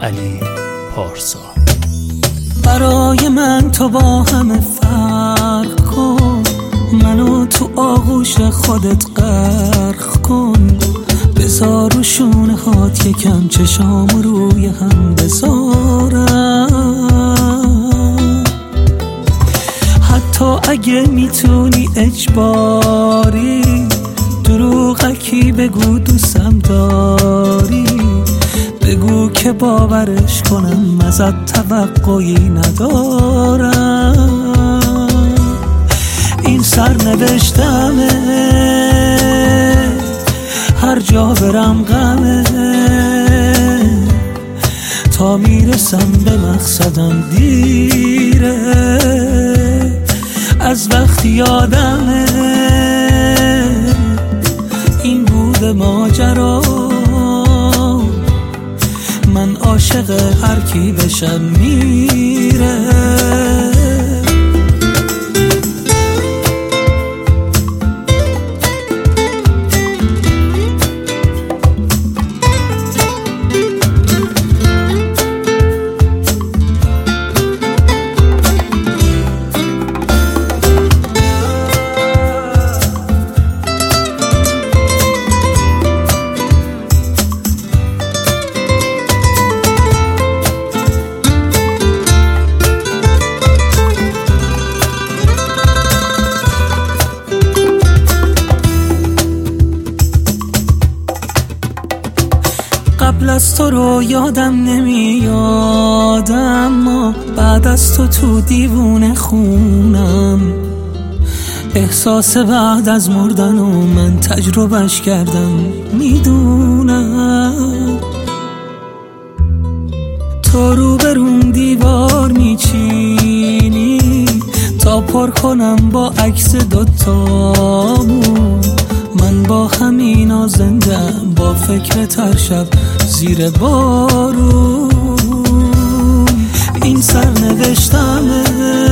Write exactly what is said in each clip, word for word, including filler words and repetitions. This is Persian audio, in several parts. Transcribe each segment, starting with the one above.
علی پارسا. برای من تو با همه فرق کن، منو تو آغوش خودت غرق کن، بذار رو شونه هات یکم چشام روی هم بذارم، حتی اگه میتونی اجباری دروغکی بگو دوستم داری، بگو که باورش کنم ازت توقعی ندارم. این سرنوشتمه، هر جا برم غمه، تا میرسم به مقصدم دیره، از وقتی یادمه این بود ماجرا، من عاشق هر کی بشم میره. قبل از تو رو یادم نمیاد، اما بعد از تو تو دیوونه خونم، احساس بعد از مردن و من تجربهش کردم میدونم. تو رو بروم دیوار میچینی تا پر کنم با عکس دوتامون، من با همینا زندم با فکرت هر شب زیر بارون. این سرنوشتمه،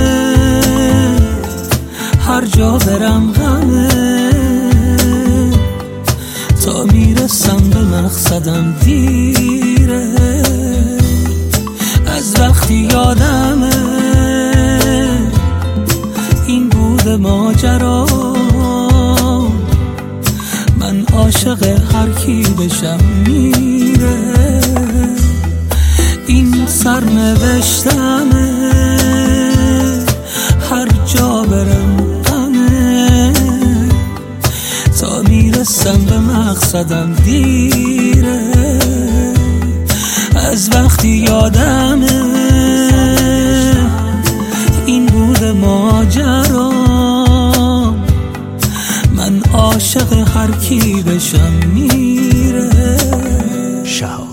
هر جا برم غمه، تا میرسم به مقصدم دیره، از وقتی یادمه این بود ماجرا، من عاشق هر کی بشم میره. این سرنوشتمه، هر جا برم غمه، تا میرسم به مقصدم دیره، از وقتی یادمه این بود ماجرا، من عاشق هر کی بشم میره. شهاب